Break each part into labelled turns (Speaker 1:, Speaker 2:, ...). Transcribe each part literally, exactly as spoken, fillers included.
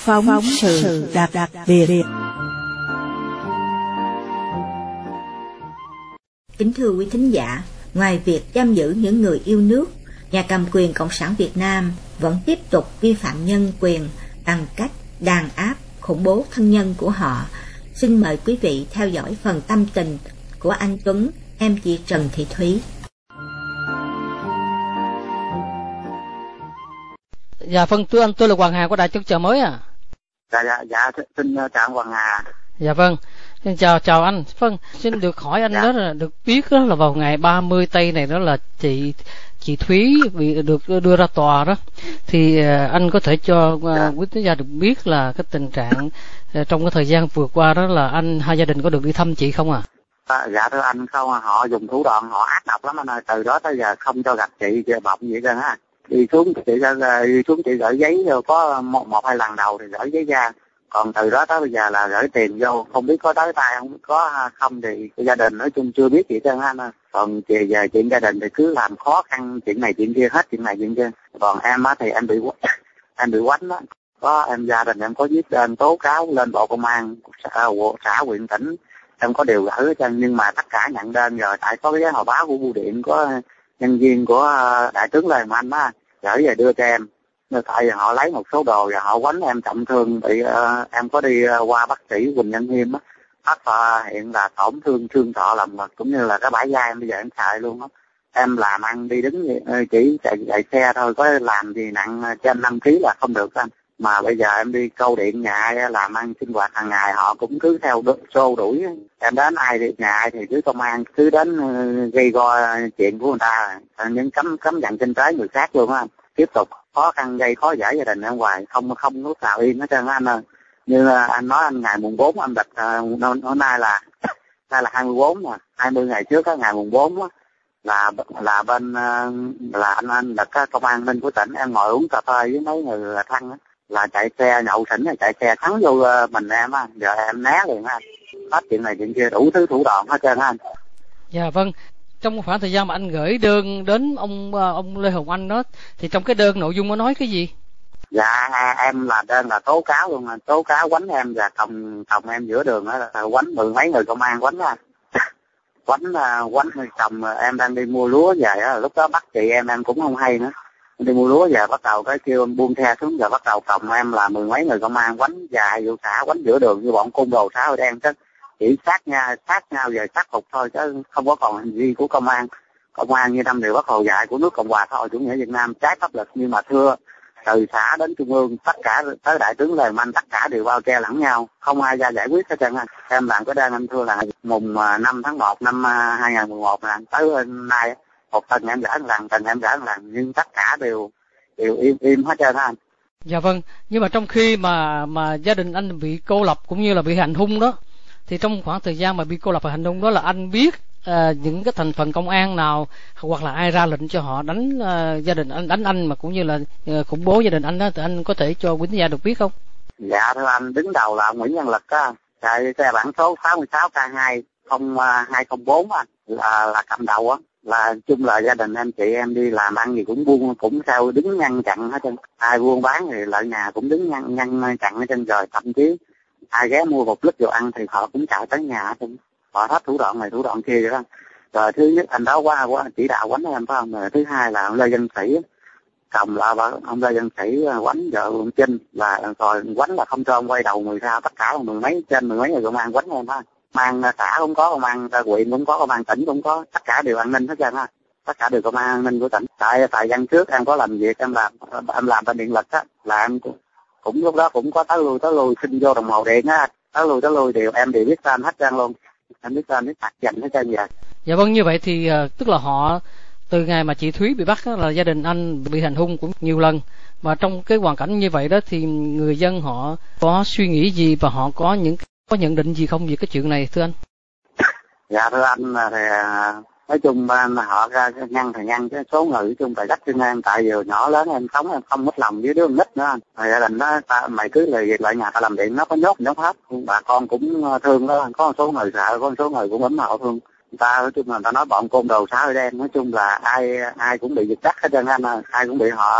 Speaker 1: Phóng, Phóng sự đặc, đặc biệt.
Speaker 2: Kính thưa quý thính giả, ngoài việc giam giữ những người yêu nước, nhà cầm quyền Cộng sản Việt Nam vẫn tiếp tục vi phạm nhân quyền bằng cách đàn áp, khủng bố thân nhân của họ. Xin mời quý vị theo dõi phần tâm tình của anh Tuấn, em chị Trần Thị Thúy.
Speaker 3: Dạ vâng, tôi anh tôi là Hoàng Hà của Đài Chấn Chợ Mới à.
Speaker 4: Dạ dạ dạ xin chào Hoàng Hà.
Speaker 3: Dạ vâng, xin chào chào anh. Vâng, xin được hỏi anh dạ. Đó là được biết đó là vào ngày ba mươi tây này đó là chị chị Thúy bị được đưa ra tòa đó, thì anh có thể cho dạ. quý khán giả được biết là cái tình trạng trong cái thời gian vừa qua đó là anh hai gia đình có được đi thăm chị không à?
Speaker 4: À, dạ thưa anh, không, họ dùng thủ đoạn họ ác độc lắm anh ơi, từ đó tới giờ không cho gặp chị bọc gì hết á. Đi xuống chị đi xuống chị gửi giấy vô, có một, một hai lần đầu thì gửi giấy ra, còn từ đó tới bây giờ là gửi tiền vô, không biết có tới tay không có không thì gia đình nói chung chưa biết gì hết anh ơi. Còn về về chuyện gia đình thì cứ làm khó khăn chuyện này chuyện kia hết, chuyện này chuyện kia. Còn em á thì em bị em bị quánh đó, có em gia đình em có viết đơn tố cáo lên bộ công an xã, xã huyện tỉnh, em có điều gửi hết trơn, nhưng mà tất cả nhận đơn rồi, tại có cái hồi báo của bưu điện có nhân viên của đại tướng Lê Hồng Anh á gửi về đưa cho em, nhưng tại vì họ lấy một số đồ và họ quánh em trọng thương, bị uh, em có đi uh, qua bác sĩ Quỳnh Nhân Hiêm á, bác uh, hiện là tổn thương xương thọ lồng ngực cũng như là cái bãi da em bây giờ em xài luôn á. Em làm ăn đi đứng chỉ chạy chạy xe thôi, có làm gì nặng trên năm ký là không được anh. Mà bây giờ em đi câu điện nhà ai làm ăn sinh hoạt hàng ngày họ cũng cứ theo xô đuổi. Em đến ai thì nhà ai thì cứ công an cứ đến gây go chuyện của người ta, những cấm cấm vận kinh tế người khác luôn á. Tiếp tục khó khăn gây khó dễ gia đình em hoài, không không lúc nào yên hết trơn anh ơi. Như anh nói anh ngày mùng bốn anh đặt hôm nay là nay là hai mươi bốn nè, hai mươi ngày trước á, ngày mùng bốn á là là bên là anh anh đặt công an Ninh của tỉnh, em ngồi uống cà phê với mấy người thân á, là chạy xe nhậu xỉn, chạy xe thắng vô mình em á, giờ em né liền á, hết chuyện này chuyện kia đủ thứ thủ đoạn hết trơn anh.
Speaker 3: Dạ vâng, trong khoảng thời gian mà anh gửi đơn đến ông ông Lê Hồng Anh đó, thì trong cái đơn nội dung nó nói cái gì?
Speaker 4: Dạ em là đơn là tố cáo luôn, tố cáo quánh em và chồng chồng em giữa đường đó, là quánh mười mấy người công an quánh ra, quánh quánh chồng em đang đi mua lúa về á, lúc đó bắt chị em em cũng không hay nữa. Đi mua lúa về bắt đầu cái kêu em buông xe xuống, giờ bắt đầu chồng em là mười mấy người công an quánh dài vụ xã, quánh giữa đường như bọn côn đồ xã hội đen, chứ chỉ sát nhau sát nhau về sát phục thôi, chứ không có còn hành vi của công an. Công an như năm điều Bác Hồ dạy của nước Cộng hòa xã hội chủ nghĩa Việt Nam trái pháp luật, nhưng mà thưa từ xã đến trung ương tất cả tới đại tướng Lê Hồng Anh tất cả đều bao che lẫn nhau, không ai ra giải quyết hết trơn anh. Em làm cái đơn anh thưa là mùng năm tháng một năm hai nghìn mười một là tới nay một tuần em gửi một lần, tuần em gửi một lần, nhưng tất cả đều đều im im hết trơn anh.
Speaker 3: Dạ vâng, nhưng mà trong khi mà mà gia đình anh bị cô lập cũng như là bị hành hung đó, thì trong khoảng thời gian mà bị cô lập và hành hung đó là anh biết à, những cái thành phần công an nào hoặc là ai ra lệnh cho họ đánh à, gia đình anh, đánh anh mà cũng như là à, khủng bố gia đình anh đó, thì anh có thể cho quý khán giả được biết không?
Speaker 4: Dạ thưa anh, đứng đầu là Nguyễn Văn Lực á, chạy xe bản số sáu mươi sáu K hai không hai không bốn á, là là cầm đầu á. Là chung là gia đình em chị em đi làm ăn gì cũng buôn cũng sao đứng ngăn chặn hết trơn, ai buôn bán thì lại nhà cũng đứng ngăn ngăn chặn hết trơn, rồi thậm chí ai ghé mua một lít đồ ăn thì họ cũng chạy tới nhà hết trơn, họ hết thủ đoạn này thủ đoạn kia vậy đó. Rồi thứ nhất anh đó qua qua chỉ đạo quánh em phải không, rồi thứ hai là ông Lê Văn Sĩ, chồng là ông Lê Văn Sĩ quánh vợ ông Trinh, là rồi quánh là không cho ông quay đầu người ra, tất cả là mười mấy trên mười mấy người công an quánh em ha. Mang xã cũng có, công an huyện cũng có, công an tỉnh cũng có, tất cả đều an ninh hết trơn á, tất cả đều công an an ninh của tỉnh. Tại tại gian trước em có làm việc, em làm em làm bên điện lực á, là em cũng, cũng lúc đó cũng có tới lui tới lui xin vô đồng hồ điện á, tới lui tới lui đều em đều biết tên hết trơn luôn, em biết tên biết mặt dành hết trơn vậy.
Speaker 3: Dạ vâng, như vậy thì uh, tức là họ từ ngày mà chị Thúy bị bắt đó, là gia đình anh bị hành hung cũng nhiều lần, mà trong cái hoàn cảnh như vậy đó thì người dân họ có suy nghĩ gì và họ có những có nhận định gì không về cái chuyện này thưa anh?
Speaker 4: Dạ thưa anh, thì nói chung họ ngăn thì ngăn, cái số người nói chung tại đất trên em, tại giờ nhỏ lớn em sống em không mất lòng với đứa nít nữa anh. Rồi gia đình đó ta, mày cứ là việc lại nhà ta làm điện nó có nhốt nhốt hết, bà con cũng thương đó, có một số người sợ, có một số người cũng ấm họ thương. Người ta nói chung là người ta nói bọn côn đồ xã hội đen, nói chung là ai ai cũng bị giật đất hết trơn anh, ai cũng bị họ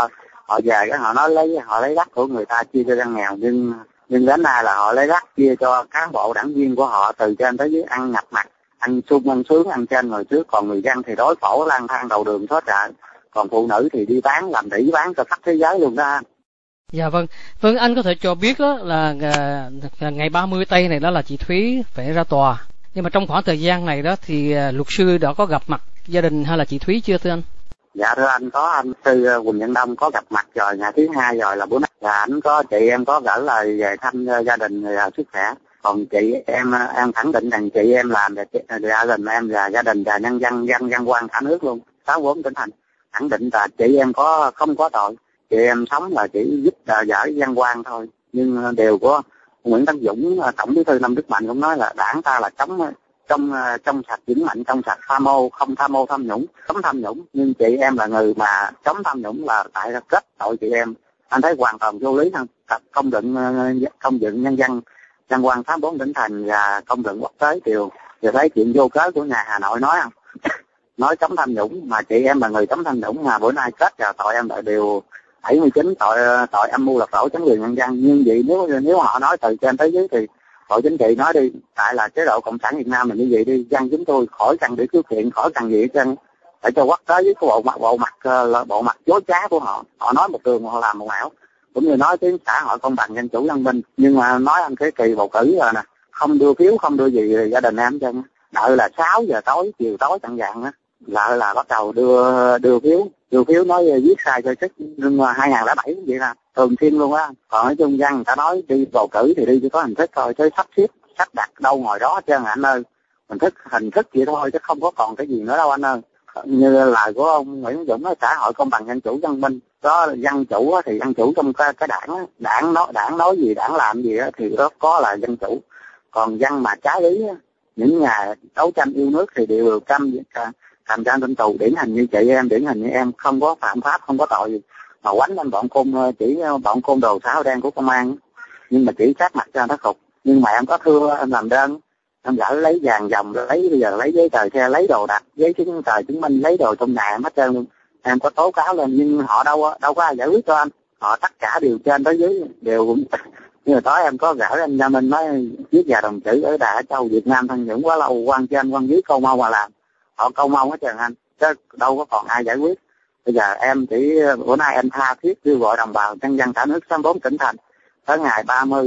Speaker 4: họ về cái họ nói lấy họ lấy đất của người ta chia cho dân nghèo, nhưng nhưng đến nay là họ lấy đất chia cho cán bộ đảng viên của họ từ trên tới dưới ăn ngập mặt, ăn sung ăn sướng ăn trên người trước, còn người dân thì đói khổ lang thang đầu đường xó chợ, còn phụ nữ thì đi bán làm đỉ bán cho khắp thế giới luôn đó.
Speaker 3: Dạ vâng, vâng anh có thể cho biết đó là uh, ngày ba mươi tây này đó là chị Thúy phải ra tòa, nhưng mà trong khoảng thời gian này đó thì uh, luật sư đã có gặp mặt gia đình hay là chị Thúy chưa thưa anh?
Speaker 4: Dạ thưa anh, có anh sư Quỳnh Nhân Đông có gặp mặt rồi, ngày thứ hai rồi là bữa nay là anh có chị em có gửi lời về thăm gia đình và sức khỏe. Còn chị em em khẳng định rằng chị em làm để gia đình em và gia đình và nhân dân dân dân quan cả nước luôn, sáu bốn tỉnh thành khẳng định là chị em có không có tội. Chị em sống là chỉ giúp đỡ dân quan thôi, nhưng đều có Nguyễn Tấn Dũng, Tổng Bí thư Lâm Đức Mạnh cũng nói là đảng ta là chống trong trong sạch vững mạnh, trong sạch tham ô, không tham ô tham nhũng, cấm tham nhũng. Nhưng chị em là người mà chống tham nhũng là tại kết tội chị em, anh thấy hoàn toàn vô lý không? Công luận công luận nhân dân dân quan tám bốn tỉnh thành và công luận quốc tế đều đều thấy chuyện vô cớ của nhà Hà Nội nói không? Nói chống tham nhũng mà chị em là người chống tham nhũng mà bữa nay kết là tội em lại đều bảy mươi chín tội tội âm mưu lật đổ chính quyền nhân dân. Nhưng vậy nếu nếu họ nói từ trên tới dưới thì Bộ Chính trị nói đi, tại là chế độ Cộng sản Việt Nam mình như vậy đi, dân chúng tôi khỏi cần để khiếu kiện, khỏi cần gì hết trơn, để cho quốc tế với cái bộ mặt bộ mặt là bộ mặt dối trá của họ, họ nói một đường họ làm một nẻo, cũng như nói tiếng xã hội công bằng dân chủ văn minh. Nhưng mà nói anh cái kỳ bầu cử rồi nè, không đưa phiếu không đưa gì gia đình em trơn, đợi là sáu giờ tối chiều tối chẳng dạng á, lại là bắt đầu đưa đưa phiếu đưa phiếu nói viết sai cho chức, nhưng mà hai nghìn lẻ bảy vậy là thường xuyên luôn á. Còn ở trung dân người ta nói đi bầu cử thì đi chỉ có hình thức thôi, chứ sắp xếp sắp đặt đâu ngồi đó hết trơn anh ơi, hình thức hình thức vậy thôi chứ không có còn cái gì nữa đâu anh ơi. Như lời của ông Nguyễn Dũng nói xã hội công bằng dân chủ văn minh, đó dân chủ thì dân chủ trong cái cái đảng đảng nói đảng nói gì đảng làm gì đó, thì đó có là dân chủ. Còn dân mà trái ý những nhà đấu tranh yêu nước thì đều cam thành ra trong tù, điển hình như chị em, điển hình như em không có phạm pháp, không có tội gì mà quánh lên bọn côn, chỉ bọn côn đồ xã hội đen của công an, nhưng mà chỉ sát mặt cho nó khục. Nhưng mà em có thưa em làm đơn, em gửi lấy vàng dòng, lấy bây giờ lấy giấy tờ xe, lấy đồ đặt, giấy chứng tờ chứng minh, lấy đồ trong nhà em hết trơn luôn. Em có tố cáo lên nhưng họ đâu đâu có ai giải quyết cho anh, họ tất cả đều trên tới dưới đều cũng. Nhưng mà tối em có gửi anh Gia Minh nói viết vài đồng chữ ở Đà Châu Việt Nam tham nhũng quá lâu, quan trên quan dưới câu mau mà làm, họ câu mau hết trơn anh, chứ đâu có còn ai giải quyết. Bây giờ em chỉ bữa nay em tha thiết kêu gọi đồng bào nhân dân cả nước sáu mươi bốn tỉnh thành tới ngày ba mươi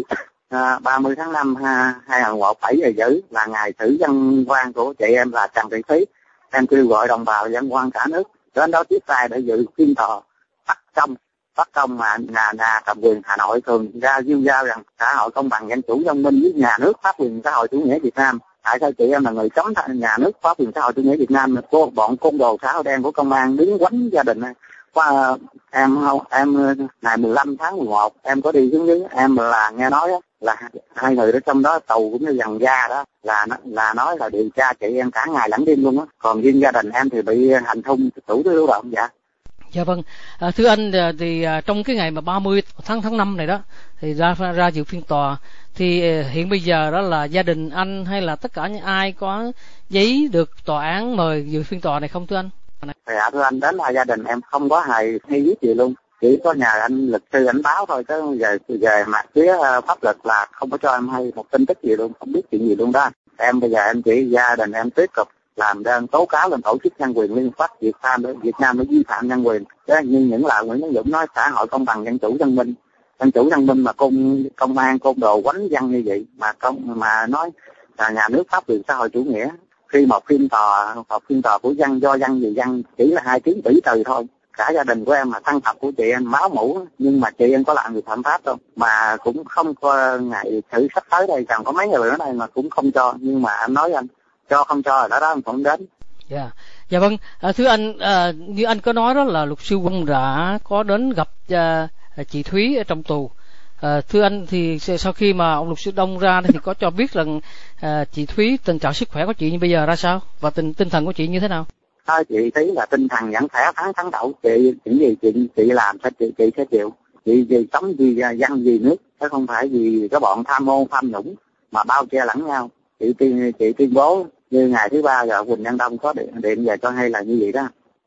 Speaker 4: ba mươi tháng năm hai nghìn một bảy giờ giữ là ngày xử dân quan của chị em là Trần Thị Thúy. Em kêu gọi đồng bào dân quan cả nước đến đó tiếp tay để dự phiên tòa bắt công bắt công mà nhà nhà cầm quyền Hà Nội thường ra dương giao rằng xã hội công bằng dân chủ văn minh với nhà nước pháp quyền xã hội chủ nghĩa Việt Nam. Tại sao chị em là người chống nhà nước pháp quyền xã hội chủ nghĩa Việt Nam, cô bọn côn đồ xã hội đen của công an đứng quánh gia đình qua em em ngày mười lăm tháng mười một em có đi xuống dưới, em là nghe nói là hai người ở trong đó tù cũng như dằn da đó, là là nói là điều tra chị em cả ngày lẫn đêm luôn á. Còn riêng gia đình em thì bị hành hung đủ thứ lưu động. Dạ
Speaker 3: dạ vâng, à, thưa anh thì à, trong cái ngày mà ba mươi tháng tháng năm này đó thì ra ra dự phiên tòa thì hiện bây giờ đó là gia đình anh hay là tất cả những ai có giấy được tòa án mời dự phiên tòa này không thưa anh?
Speaker 4: Dạ thưa anh, đến là gia đình em không có hề hay viết gì luôn, chỉ có nhờ anh luật sư ảnh báo thôi, chứ về về mặt phía pháp luật là không có cho em hay một tin tức gì luôn, không biết chuyện gì luôn đó. Em bây giờ em chỉ gia đình em tiếp tục làm đơn tố cáo lên tổ chức nhân quyền Liên Pháp Việt Nam để Việt Nam để vi phạm nhân quyền. Chứ nhưng những lời Nguyễn Tấn Dũng nói xã hội công bằng dân chủ văn minh, dân chủ văn minh mà công công an côn đồ quánh dân như vậy mà công mà nói là nhà nước pháp quyền xã hội chủ nghĩa, khi một phiên tòa một phiên tòa của dân do dân vì dân chỉ là hai tiếng tỷ từ thôi. Cả gia đình của em mà thân tộc của chị em máu mủ, nhưng mà chị em có làm gì phạm pháp đâu, mà cũng không có ngày xử sắp tới đây còn có mấy người ở đây mà cũng không cho. Nhưng mà anh nói anh cho không cho là đó đó anh cũng đến.
Speaker 3: Dạ yeah. Dạ vâng, à, thưa anh, à, như anh có nói đó là luật sư Quân đã có đến gặp à, chị Thúy ở trong tù. À, thưa anh thì sau khi mà ông luật sư Đông ra thì có cho biết rằng à, chị Thúy tình trạng sức khỏe của chị như bây giờ ra sao và tinh tinh thần của chị như thế nào?
Speaker 4: À, chị thấy là tinh thần vẫn khỏe thắng thắng đậu, chị những gì chị chị làm sẽ chị chị sẽ chịu, chị vì sống vì dân vì nước chứ không phải vì cái bọn tham mô tham nhũng mà bao che lẫn nhau. Chị tuyên chị tuyên bố như ngày thứ ba giờ Quỳnh Nhân Đông có điện, điện về cho hay là như vậy đó.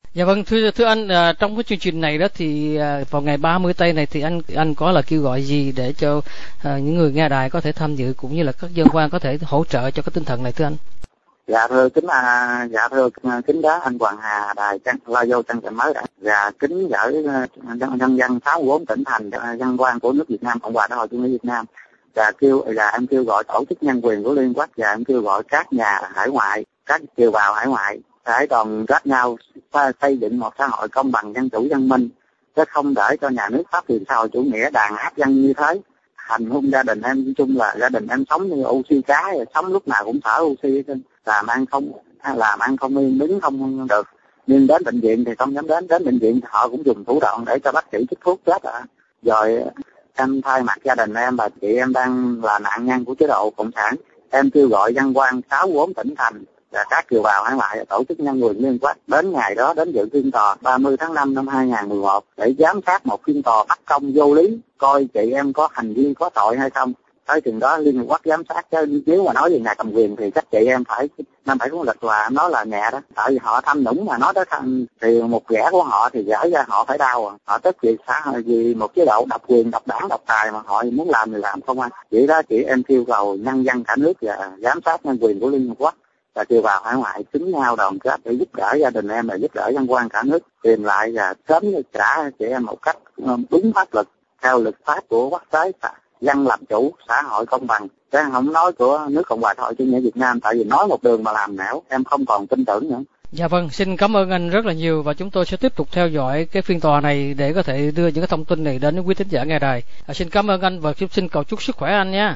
Speaker 3: Dạ vâng, thưa thưa anh, à, trong cái chương trình này đó thì à, vào ngày ba mươi tây này thì anh anh có là kêu gọi gì để cho à, những người nghe đài có thể tham dự cũng như là các dân quan có thể hỗ trợ cho cái tinh thần này thưa anh?
Speaker 4: Dạ thưa kính à, dạ thưa kính đó anh Hoàng Hà đài lo vô trang trại mới đã. Dạ kính gửi dân dân dân sáu mươi bốn tỉnh thành dân quan của nước Việt Nam Cộng hòa xã hội chủ nghĩa Việt Nam. Và kêu là em kêu gọi tổ chức nhân quyền của Liên Quốc và em kêu gọi các nhà hải ngoại, các kiều bào hải ngoại phải đoàn kết nhau xây dựng một xã hội công bằng dân chủ văn minh, chứ không để cho nhà nước pháp quyền xã hội chủ nghĩa đàn áp dân như thế. Hành hung gia đình em nói chung là gia đình em sống như oxy cá, sống lúc nào cũng thở oxy, làm ăn không làm ăn không yên, đứng không được, nhưng đến bệnh viện thì không dám đến, đến bệnh viện thì họ cũng dùng thủ đoạn để cho bác sĩ chích thuốc chết ạ. Rồi em thay mặt gia đình em và chị em đang là nạn nhân của chế độ cộng sản, em kêu gọi dân quan sáu mươi bốn tỉnh thành và các kiều bào hải ngoại tổ chức nhân quyền Liên Quốc đến ngày đó đến dự phiên tòa ba mươi tháng năm năm hai nghìn không trăm mười một để giám sát một phiên tòa bất công vô lý, coi chị em có hành vi có tội hay không. Tới chừng đó Liên Quốc giám sát, chứ nếu mà nói về nhà cầm quyền thì chắc chị em phải năm phải có lịch là nói là nhẹ đó, tại vì họ tham nhũng mà nói tới tham thì một ghẻ của họ thì gửi ra họ phải đau à. Họ tức vì xã vì một chế độ độc quyền độc đảng độc tài mà họ muốn làm thì làm không anh. Vậy đó chị em kêu cầu nhân dân cả nước và giám sát nhân quyền của Liên Quốc và kêu vào hải ngoại chính nhau đoàn kết để giúp đỡ gia đình em và giúp đỡ dân quan cả nước tìm lại và sớm trả chị em một cách đúng pháp luật theo luật pháp của quốc tế, dân làm chủ, xã hội công bằng, chứ không nói của nước Cộng hòa xã hội chủ nghĩa Việt Nam, tại vì nói một đường mà làm nẻo, em không còn tin tưởng nữa.
Speaker 3: Dạ vâng, xin cảm ơn anh rất là nhiều và chúng tôi sẽ tiếp tục theo dõi cái phiên tòa này để có thể đưa những cái thông tin này đến với quý thính giả nghe đài. À, xin cảm ơn anh và xin cầu chúc sức khỏe anh nha.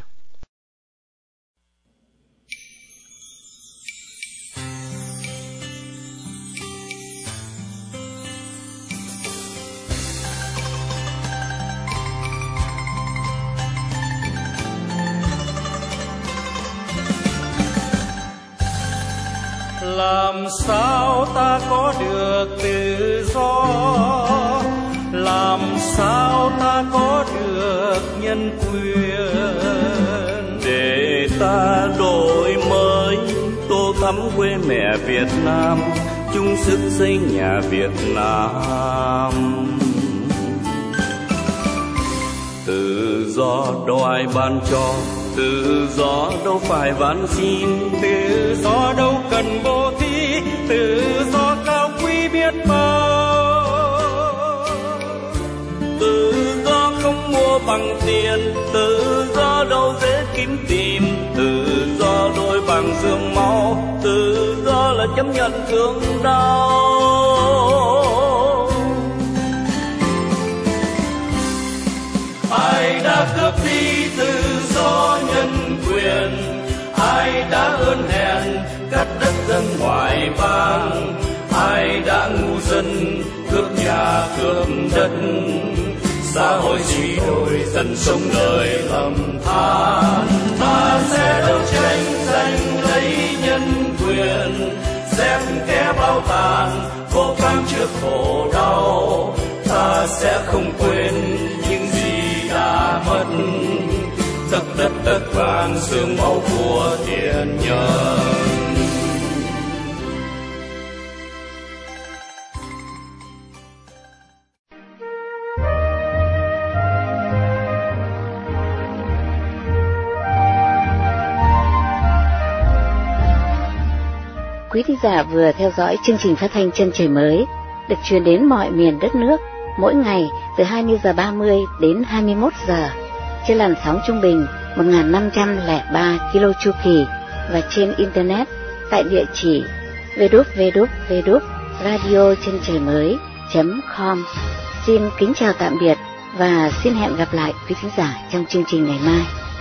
Speaker 5: Làm sao ta có được tự do, làm sao ta có được nhân quyền, để ta đổi mới tô thắm quê mẹ Việt Nam, chung sức xây nhà Việt Nam. Tự do đâu ai ban cho, tự do đâu phải van xin, tự do đâu cần vô thi, tự do cao quý biết bao. Tự do không mua bằng tiền, tự do đâu dễ kiếm tìm, tự do đôi bằng dương máu, tự do là chấp nhận thương đau. Ai đã cướp đi tự do nhân quyền, ai đã ơn hèn cắt đất dân ngoại bang, ai đã ngu dân cướp nhà cướp đất, xã hội suy đồi dân sống đời lầm than. Ta sẽ đấu tranh giành lấy nhân quyền, dẹp kẻ bao tàn vô cam trước khổ đau. Ta sẽ không quên những gì đã mất, đất đất đất vàng xương máu của tiền nhân.
Speaker 6: Quý thính giả vừa theo dõi chương trình phát thanh Chân Trời Mới được truyền đến mọi miền đất nước mỗi ngày từ hai mươi giờ ba mươi đến hai mươi mốt giờ trên làn sóng trung bình một nghìn năm trăm lẻ ba ki lô chu kỳ và trên internet tại địa chỉ w w w chấm radio chân trời mới chấm com. Xin kính chào tạm biệt và xin hẹn gặp lại quý thính giả trong chương trình ngày mai.